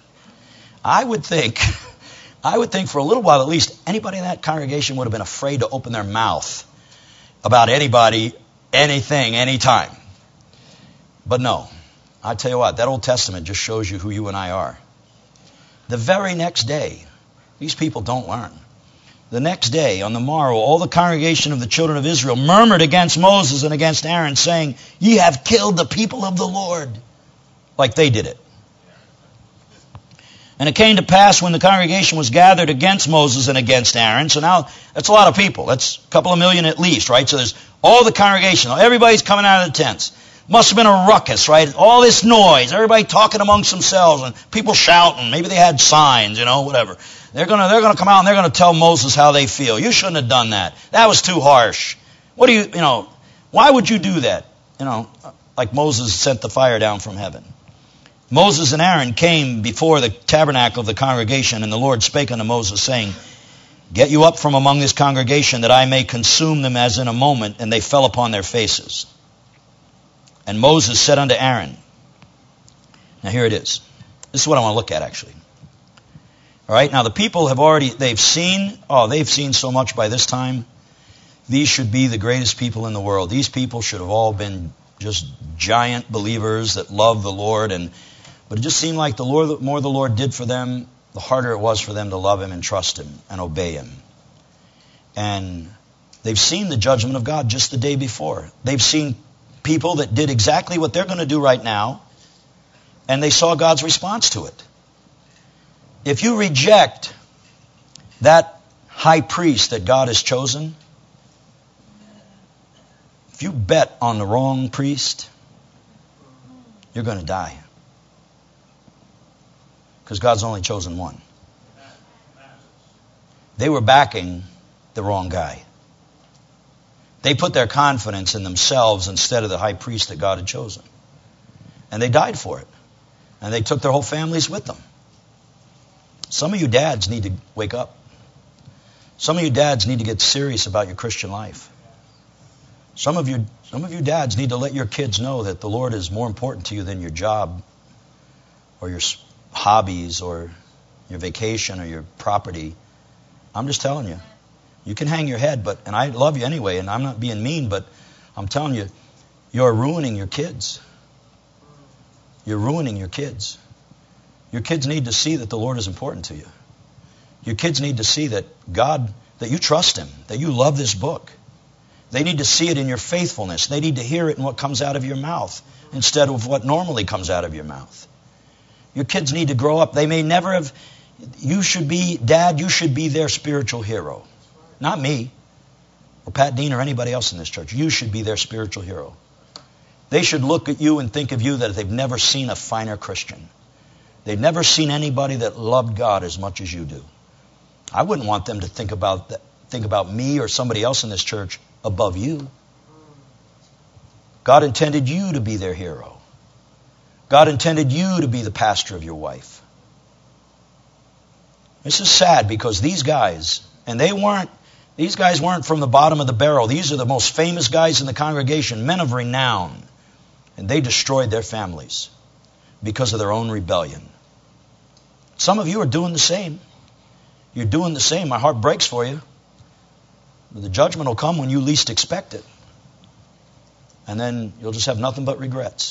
[SPEAKER 1] I would think, I would think for a little while at least, anybody in that congregation would have been afraid to open their mouth about anybody, anything, anytime. But no. I tell you what, that Old Testament just shows you who you and I are. The very next day, these people don't learn. The next day, on the morrow, all the congregation of the children of Israel murmured against Moses and against Aaron, saying, Ye have killed the people of the Lord. Like they did it. And it came to pass when the congregation was gathered against Moses and against Aaron. So now, that's a lot of people. That's a couple of million at least, right? So there's all the congregation. Everybody's coming out of the tents. Must have been a ruckus, right? All this noise, everybody talking amongst themselves, and people shouting. Maybe they had signs, you know, whatever. They're gonna, they're gonna come out and they're gonna tell Moses how they feel. You shouldn't have done that. That was too harsh. What do you, you know? Why would you do that? You know, like Moses sent the fire down from heaven. Moses and Aaron came before the tabernacle of the congregation, and the Lord spake unto Moses, saying, Get you up from among this congregation, that I may consume them as in a moment. And they fell upon their faces. And Moses said unto Aaron, now here it is. This is what I want to look at actually. All right, now the people have already, they've seen, oh, they've seen so much by this time. These should be the greatest people in the world. These people should have all been just giant believers that love the Lord. And but it just seemed like the Lord, the more the Lord did for them, the harder it was for them to love Him and trust Him and obey Him. And they've seen the judgment of God just the day before. They've seen people that did exactly what they're going to do right now, and they saw God's response to it. If you reject that high priest that God has chosen, if you bet on the wrong priest, you're going to die. Because God's only chosen one. They were backing the wrong guy. They put their confidence in themselves instead of the high priest that God had chosen. And they died for it. And they took their whole families with them. Some of you dads need to wake up. Some of you dads need to get serious about your Christian life. Some of you, some of you dads need to let your kids know that the Lord is more important to you than your job or your hobbies or your vacation or your property. I'm just telling you. You can hang your head, but and I love you anyway, and I'm not being mean, but I'm telling you, you're ruining your kids. You're ruining your kids. Your kids need to see that the Lord is important to you. Your kids need to see that God, that you trust Him, that you love this book. They need to see it in your faithfulness. They need to hear it in what comes out of your mouth instead of what normally comes out of your mouth. Your kids need to grow up. They may never have, you should be, Dad, you should be their spiritual hero. Not me, or Pat Dean, or anybody else in this church. You should be their spiritual hero. They should look at you and think of you that they've never seen a finer Christian. They've never seen anybody that loved God as much as you do. I wouldn't want them to think about that, think about me or somebody else in this church above you. God intended you to be their hero. God intended you to be the pastor of your wife. This is sad because these guys, and they weren't, these guys weren't from the bottom of the barrel. These are the most famous guys in the congregation, men of renown. And they destroyed their families because of their own rebellion. Some of you are doing the same. You're doing the same. My heart breaks for you. But the judgment will come when you least expect it. And then you'll just have nothing but regrets.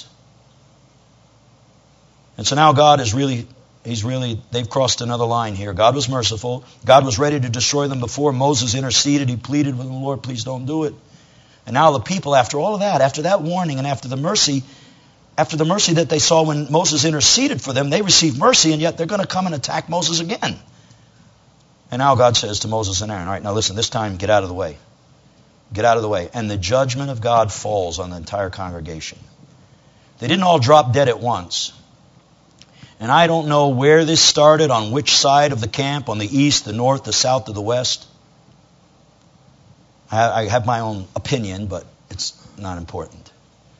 [SPEAKER 1] And so now God is really, He's really, they've crossed another line here. God was merciful. God was ready to destroy them before. Moses interceded. He pleaded with the Lord, please don't do it. And now the people, after all of that, after that warning and after the mercy, after the mercy that they saw when Moses interceded for them, they received mercy, and yet they're going to come and attack Moses again. And now God says to Moses and Aaron, all right, now listen, this time get out of the way. Get out of the way. And the judgment of God falls on the entire congregation. They didn't all drop dead at once. And I don't know where this started, on which side of the camp, on the east, the north, the south, or the west. I have my own opinion, but it's not important.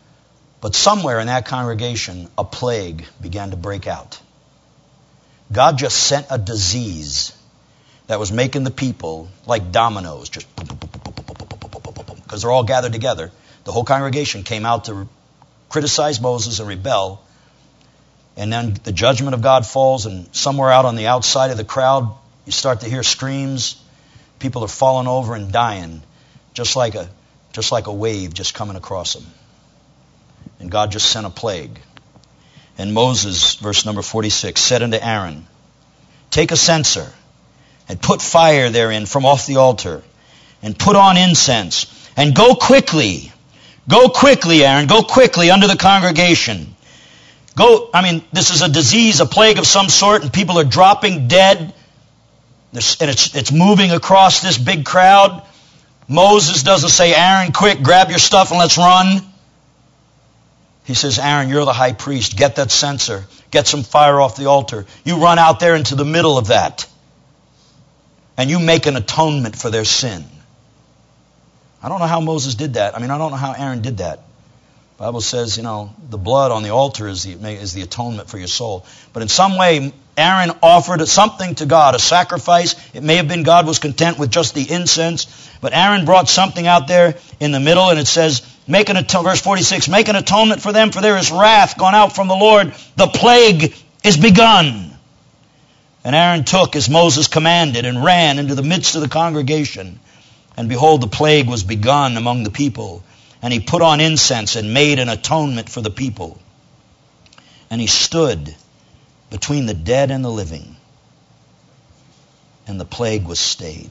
[SPEAKER 1] But somewhere in that congregation, a plague began to break out. God just sent a disease that was making the people like dominoes, just because they're all gathered together. The whole congregation came out to criticize Moses and rebel. And then the judgment of God falls, and somewhere out on the outside of the crowd, you start to hear screams. People are falling over and dying, just like a just like a wave just coming across them. And God just sent a plague. And Moses, verse number forty-six, said unto Aaron, take a censer, and put fire therein from off the altar, and put on incense, and go quickly, go quickly, Aaron, go quickly unto the congregation. Go, I mean, this is a disease, a plague of some sort, and people are dropping dead. There's, and it's, it's moving across this big crowd. Moses doesn't say, Aaron, quick, grab your stuff and let's run. He says, Aaron, you're the high priest. Get that censer. Get some fire off the altar. You run out there into the middle of that. And you make an atonement for their sin. I don't know how Moses did that. I mean, I don't know how Aaron did that. The Bible says, you know, the blood on the altar is the, is the atonement for your soul. But in some way, Aaron offered something to God, a sacrifice. It may have been God was content with just the incense. But Aaron brought something out there in the middle, and it says, make an atonement, verse forty-six, make an atonement for them, for there is wrath gone out from the Lord. The plague is begun. And Aaron took as Moses commanded and ran into the midst of the congregation. And behold, the plague was begun among the people. And he put on incense and made an atonement for the people. And he stood between the dead and the living. And the plague was stayed.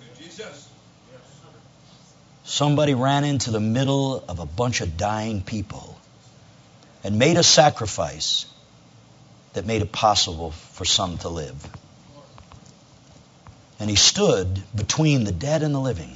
[SPEAKER 1] Somebody ran into the middle of a bunch of dying people and made a sacrifice that made it possible for some to live. And he stood between the dead and the living.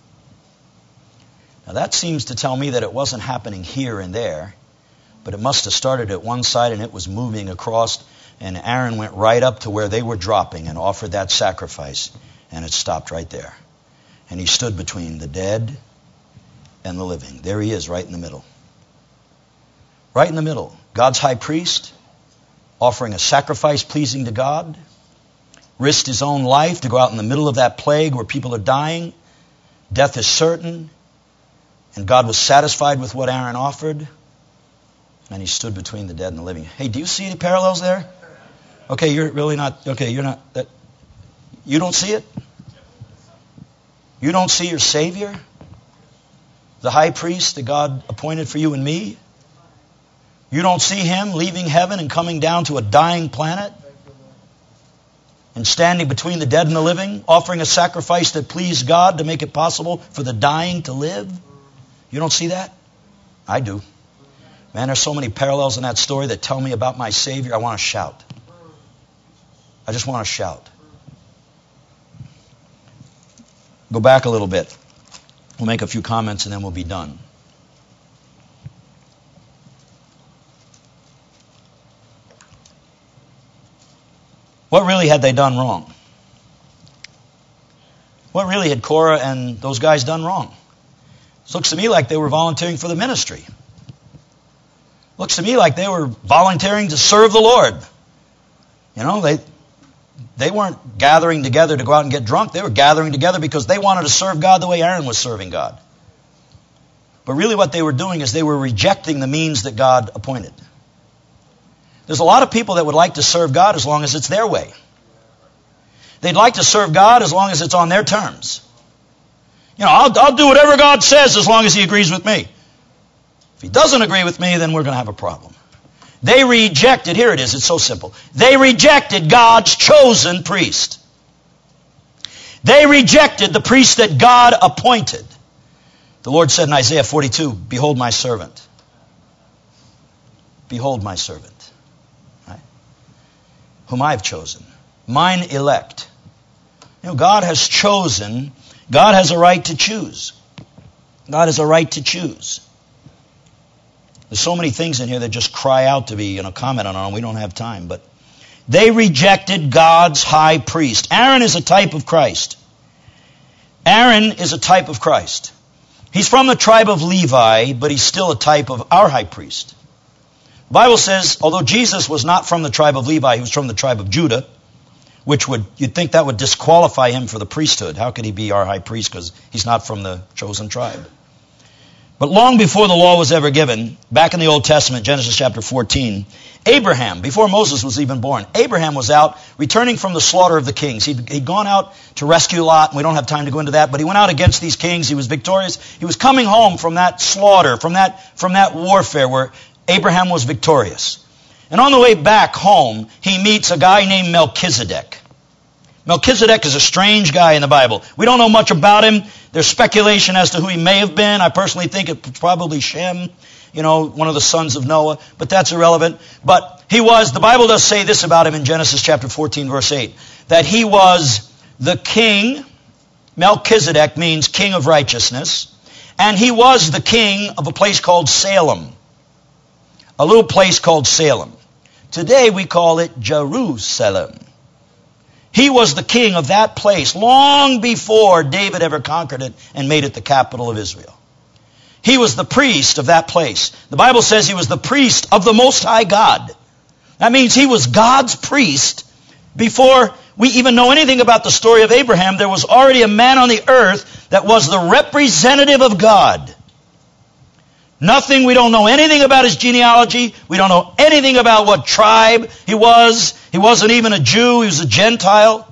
[SPEAKER 1] Now that seems to tell me that it wasn't happening here and there, but it must have started at one side and it was moving across, and Aaron went right up to where they were dropping and offered that sacrifice, and it stopped right there. And he stood between the dead and the living. There he is, right in the middle. Right in the middle. God's high priest, offering a sacrifice pleasing to God, risked his own life to go out in the middle of that plague where people are dying. Death is certain. And God was satisfied with what Aaron offered. And he stood between the dead and the living. Hey, do you see any parallels there? Okay, you're really not, okay, you're not, that, you don't see it? You don't see your Savior? The high priest that God appointed for you and me? You don't see him leaving heaven and coming down to a dying planet? And standing between the dead and the living, offering a sacrifice that pleased God to make it possible for the dying to live? You don't see that? I do. Man, there's so many parallels in that story that tell me about my Savior. I want to shout. I just want to shout. Go back a little bit. We'll make a few comments and then we'll be done. What really had they done wrong? What really had Korah and those guys done wrong? It looks to me like they were volunteering for the ministry. Looks to me like they were volunteering to serve the Lord. You know, they they weren't gathering together to go out and get drunk. They were gathering together because they wanted to serve God the way Aaron was serving God. But really what they were doing is they were rejecting the means that God appointed. There's a lot of people that would like to serve God as long as it's their way. They'd like to serve God as long as it's on their terms. You know, I'll, I'll do whatever God says as long as He agrees with me. If He doesn't agree with me, then we're going to have a problem. They rejected, here it is, it's so simple. They rejected God's chosen priest. They rejected the priest that God appointed. The Lord said in Isaiah forty-two, behold my servant. Behold my servant. Right? Whom I have chosen. Mine elect. You know, God has chosen. God has a right to choose. God has a right to choose. There's so many things in here that just cry out to be, you know, commented on. We don't have time, but they rejected God's high priest. Aaron is a type of Christ. Aaron is a type of Christ. He's from the tribe of Levi, but he's still a type of our high priest. The Bible says, although Jesus was not from the tribe of Levi, he was from the tribe of Judah, which would, you'd think that would disqualify him for the priesthood. How could he be our high priest? Because he's not from the chosen tribe. But long before the law was ever given, back in the Old Testament, Genesis chapter fourteen, Abraham, before Moses was even born, Abraham was out returning from the slaughter of the kings. He'd, he'd gone out to rescue Lot, and we don't have time to go into that, but he went out against these kings. He was victorious. He was coming home from that slaughter, from that, from that warfare where Abraham was victorious. And on the way back home, he meets a guy named Melchizedek. Melchizedek is a strange guy in the Bible. We don't know much about him. There's speculation as to who he may have been. I personally think it's probably Shem, you know, one of the sons of Noah, but that's irrelevant. But he was, the Bible does say this about him in Genesis chapter fourteen, verse eight, that he was the king. Melchizedek means king of righteousness. And he was the king of a place called Salem. A little place called Salem. Today we call it Jerusalem. He was the king of that place long before David ever conquered it and made it the capital of Israel. He was the priest of that place. The Bible says he was the priest of the Most High God. That means he was God's priest before we even know anything about the story of Abraham. There was already a man on the earth that was the representative of God. Nothing, we don't know anything about his genealogy. We don't know anything about what tribe he was. He wasn't even a Jew, he was a Gentile.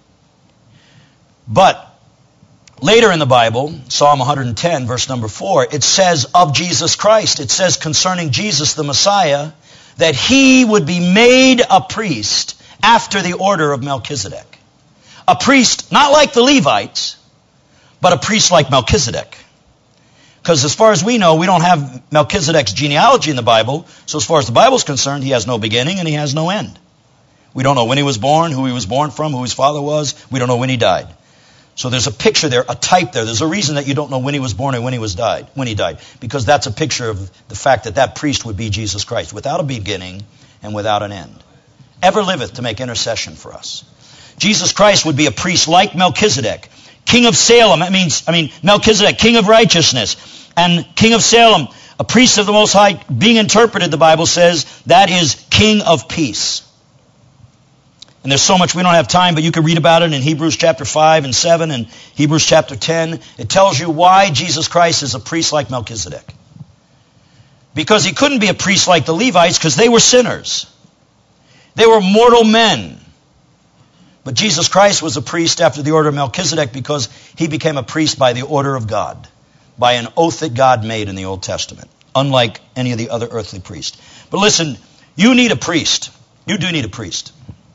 [SPEAKER 1] But later in the Bible, Psalm one hundred ten, verse number four, it says of Jesus Christ, it says concerning Jesus the Messiah, that he would be made a priest after the order of Melchizedek. A priest, not like the Levites, but a priest like Melchizedek. Because as far as we know, we don't have Melchizedek's genealogy in the Bible. So as far as the Bible's concerned, he has no beginning and he has no end. We don't know when he was born, who he was born from, who his father was. We don't know when he died. So there's a picture there, a type there. There's a reason that you don't know when he was born and when he was died, when he died. Because that's a picture of the fact that that priest would be Jesus Christ, without a beginning and without an end. Ever liveth to make intercession for us. Jesus Christ would be a priest like Melchizedek. King of Salem, that means, I mean, Melchizedek, king of righteousness. And king of Salem, a priest of the Most High, being interpreted, the Bible says, that is king of peace. And there's so much we don't have time, but you can read about it in Hebrews chapter five and seven and Hebrews chapter ten. It tells you why Jesus Christ is a priest like Melchizedek. Because he couldn't be a priest like the Levites because they were sinners. They were mortal men. But Jesus Christ was a priest after the order of Melchizedek because he became a priest by the order of God, by an oath that God made in the Old Testament, unlike any of the other earthly priests. But listen, you need a priest. You do need a priest.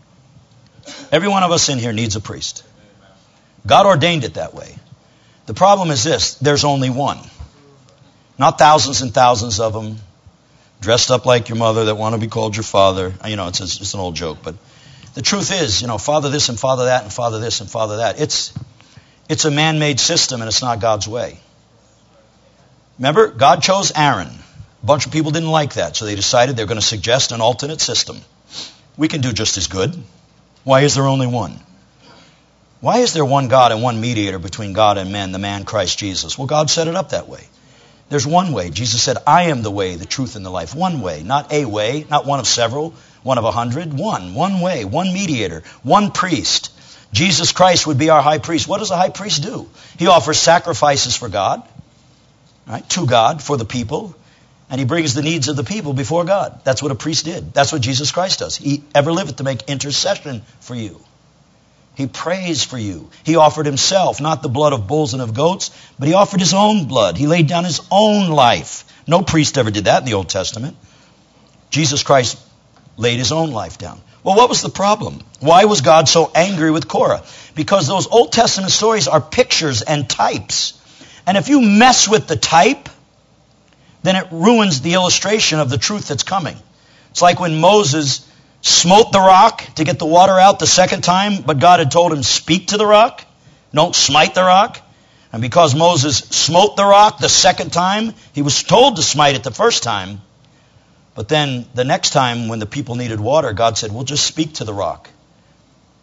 [SPEAKER 1] Every one of us in here needs a priest. God ordained it that way. The problem is this, there's only one. Not thousands and thousands of them, dressed up like your mother that want to be called your father. You know, it's, it's an old joke, but the truth is, you know, father this and father that and father this and father that. It's, it's a man-made system and it's not God's way. Remember, God chose Aaron. A bunch of people didn't like that, so they decided they're going to suggest an alternate system. We can do just as good. Why is there only one? Why is there one God and one mediator between God and men, the man Christ Jesus? Well, God set it up that way. There's one way. Jesus said, I am the way, the truth, and the life. One way, not a way, not one of several, one of a hundred. One, one way, one mediator, one priest. Jesus Christ would be our high priest. What does a high priest do? He offers sacrifices for God, right, to God, for the people, and he brings the needs of the people before God. That's what a priest did. That's what Jesus Christ does. He ever liveth to make intercession for you. He prays for you. He offered himself, not the blood of bulls and of goats, but he offered his own blood. He laid down his own life. No priest ever did that in the Old Testament. Jesus Christ laid his own life down. Well, what was the problem? Why was God so angry with Korah? Because those Old Testament stories are pictures and types. And if you mess with the type, then it ruins the illustration of the truth that's coming. It's like when Moses smote the rock to get the water out the second time, but God had told him, speak to the rock, don't smite the rock. And because Moses smote the rock the second time, he was told to smite it the first time. But then the next time when the people needed water, God said, well, just speak to the rock.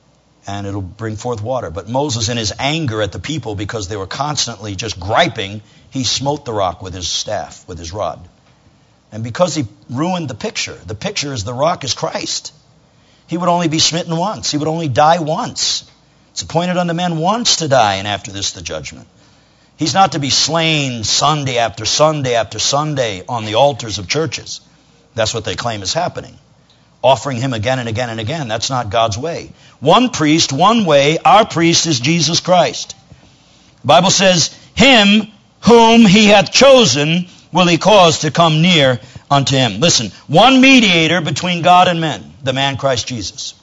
[SPEAKER 1] and it'll bring forth water. But Moses, in his anger at the people because they were constantly just griping, he smote the rock with his staff, with his rod. And because he ruined the picture, the picture is the rock is Christ. He would only be smitten once. He would only die once. It's appointed unto men once to die, and after this the judgment. He's not to be slain Sunday after Sunday after Sunday on the altars of churches. That's what they claim is happening. Offering him again and again and again. That's not God's way. One priest, one way. Our priest is Jesus Christ. The Bible says, him whom he hath chosen will he cause to come near unto him. Listen, one mediator between God and men, the man Christ Jesus.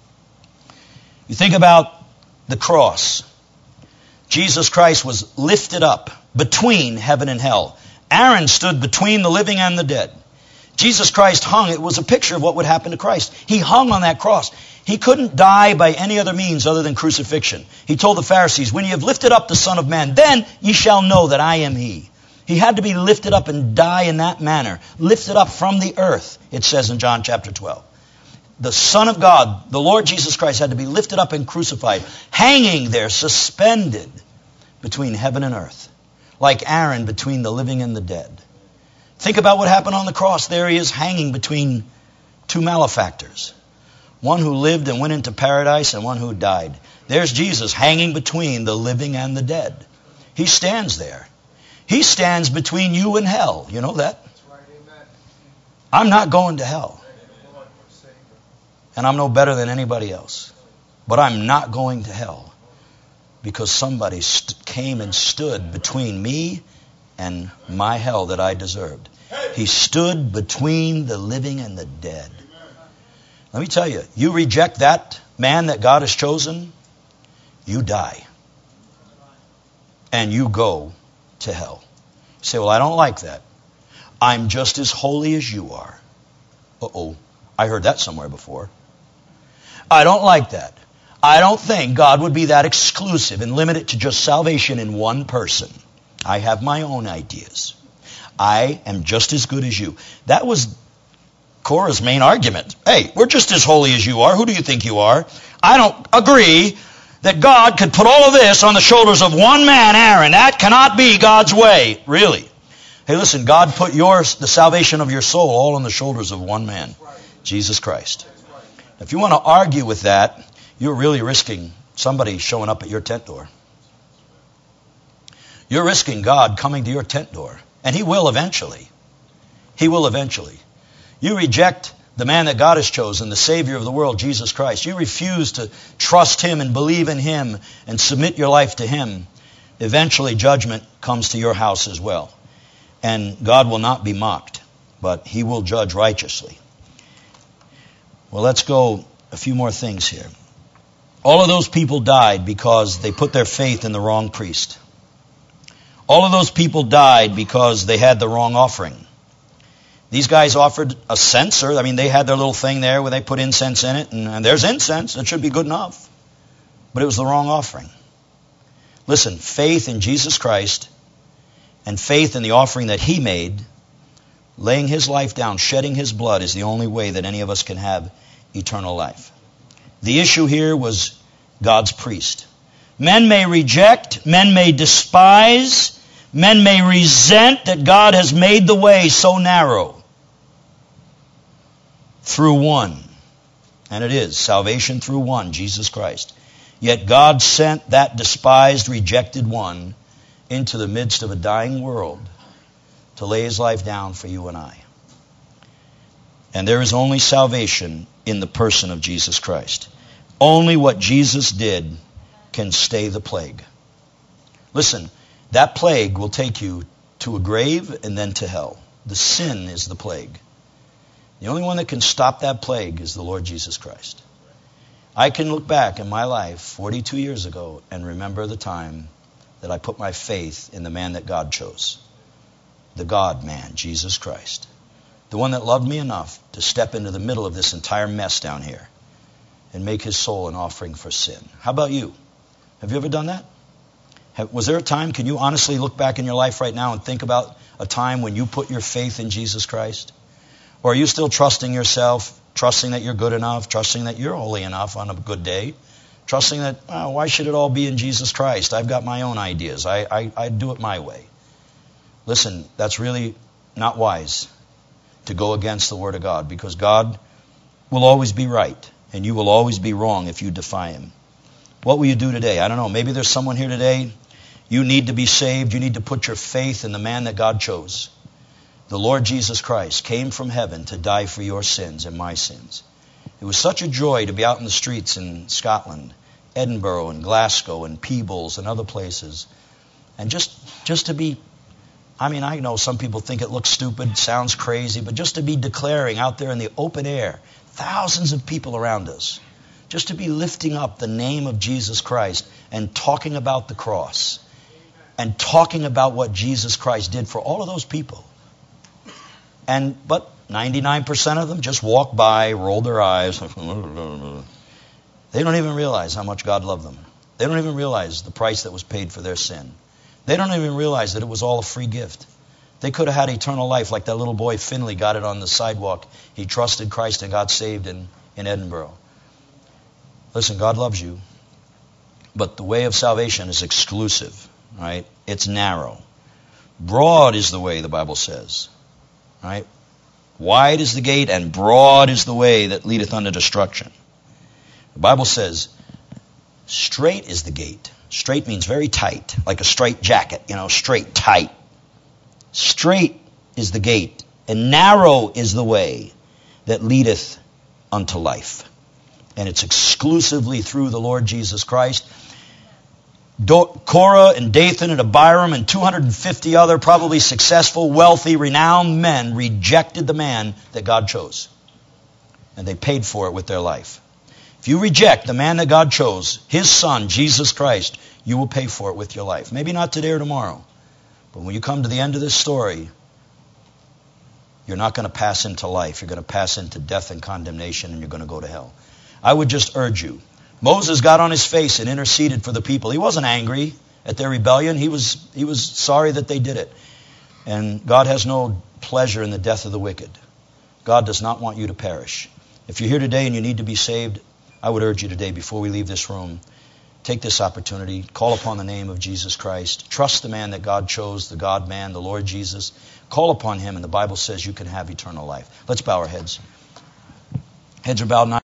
[SPEAKER 1] You think about the cross. Jesus Christ was lifted up between heaven and hell. Aaron stood between the living and the dead. Jesus Christ hung. It was a picture of what would happen to Christ. He hung on that cross. He couldn't die by any other means other than crucifixion. He told the Pharisees, when ye have lifted up the Son of Man, then ye shall know that I am he. He had to be lifted up and die in that manner. Lifted up from the earth, it says in John chapter twelve. The Son of God, the Lord Jesus Christ, had to be lifted up and crucified, hanging there, suspended between heaven and earth, like Aaron between the living and the dead. Think about what happened on the cross. There he is hanging between two malefactors. One who lived and went into paradise and one who died. There's Jesus hanging between the living and the dead. He stands there. He stands between you and hell. You know that? I'm not going to hell. And I'm no better than anybody else. But I'm not going to hell. Because somebody st- came and stood between me and my hell that I deserved. He stood between the living and the dead. Let me tell you, you reject that man that God has chosen, you die. And you go to hell. You say, well, I don't like that. I'm just as holy as you are. Uh-oh, I heard that somewhere before. I don't like that. I don't think God would be that exclusive and limit it to just salvation in one person. I have my own ideas. I am just as good as you. That was Korah's main argument. Hey, we're just as holy as you are. Who do you think you are? I don't agree that God could put all of this on the shoulders of one man, Aaron. That cannot be God's way. Really. Hey, listen, God put yours, the salvation of your soul, all on the shoulders of one man, Jesus Christ. If you want to argue with that, you're really risking somebody showing up at your tent door. You're risking God coming to your tent door. And He will eventually. He will eventually. You reject the man that God has chosen, the Savior of the world, Jesus Christ. You refuse to trust Him and believe in Him and submit your life to Him. Eventually judgment comes to your house as well. And God will not be mocked, but He will judge righteously. Well, let's go a few more things here. All of those people died because they put their faith in the wrong priest. All of those people died because they had the wrong offering. These guys offered a censer. I mean, they had their little thing there where they put incense in it, and, and there's incense. It should be good enough. But it was the wrong offering. Listen, faith in Jesus Christ and faith in the offering that He made, laying His life down, shedding His blood, is the only way that any of us can have eternal life. The issue here was God's priest. Men may reject, men may despise, men may resent that God has made the way so narrow through one. And it is salvation through one, Jesus Christ. Yet God sent that despised, rejected one into the midst of a dying world to lay His life down for you and I. And there is only salvation in the person of Jesus Christ. Only what Jesus did can stay the plague. Listen, that plague will take you to a grave and then to hell. The sin is the plague. The only one that can stop that plague is the Lord Jesus Christ. I can look back in my life forty-two years ago and remember the time that I put my faith in the man that God chose. The God-man, Jesus Christ. The one that loved me enough to step into the middle of this entire mess down here and make His soul an offering for sin. How about you? Have you ever done that? Have, was there a time, can you honestly look back in your life right now and think about a time when you put your faith in Jesus Christ? Or are you still trusting yourself, trusting that you're good enough, trusting that you're holy enough on a good day Trusting that, oh, why should it all be in Jesus Christ? I've got my own ideas. I, I, I do it my way. Listen, that's really not wise to go against the Word of God, because God will always be right and you will always be wrong if you defy Him. What will you do today? I don't know. Maybe there's someone here today. You need to be saved. You need to put your faith in the man that God chose. The Lord Jesus Christ came from heaven to die for your sins and my sins. It was such a joy to be out in the streets in Scotland, Edinburgh and Glasgow and Peebles and other places. And just, just to be, I mean, I know some people think it looks stupid, sounds crazy, but just to be declaring out there in the open air, thousands of people around us, just to be lifting up the name of Jesus Christ and talking about the cross and talking about what Jesus Christ did for all of those people. And but ninety-nine percent of them just walk by, roll their eyes. They don't even realize how much God loved them. They don't even realize the price that was paid for their sin. They don't even realize that it was all a free gift. They could have had eternal life like that little boy Finley got it on the sidewalk. He trusted Christ and got saved in, in Edinburgh. Listen, God loves you, but the way of salvation is exclusive, right? It's narrow. Broad is the way, the Bible says, right? Wide is the gate and broad is the way that leadeth unto destruction. The Bible says, straight is the gate. Straight means very tight, like a straight jacket, you know, straight, tight. Straight is the gate, and narrow is the way that leadeth unto life. And it's exclusively through the Lord Jesus Christ. Do- Korah and Dathan and Abiram and two hundred fifty other probably successful, wealthy, renowned men rejected the man that God chose. And they paid for it with their life. If you reject the man that God chose, His Son, Jesus Christ, you will pay for it with your life. Maybe not today or tomorrow. But when you come to the end of this story, you're not going to pass into life. You're going to pass into death and condemnation, and you're going to go to hell. I would just urge you. Moses got on his face and interceded for the people. He wasn't angry at their rebellion. He was, he was sorry that they did it. And God has no pleasure in the death of the wicked. God does not want you to perish. If you're here today and you need to be saved, I would urge you today, before we leave this room, take this opportunity, call upon the name of Jesus Christ, trust the man that God chose, the God-man, the Lord Jesus. Call upon Him, and the Bible says you can have eternal life. Let's bow our heads. Heads are bowed now.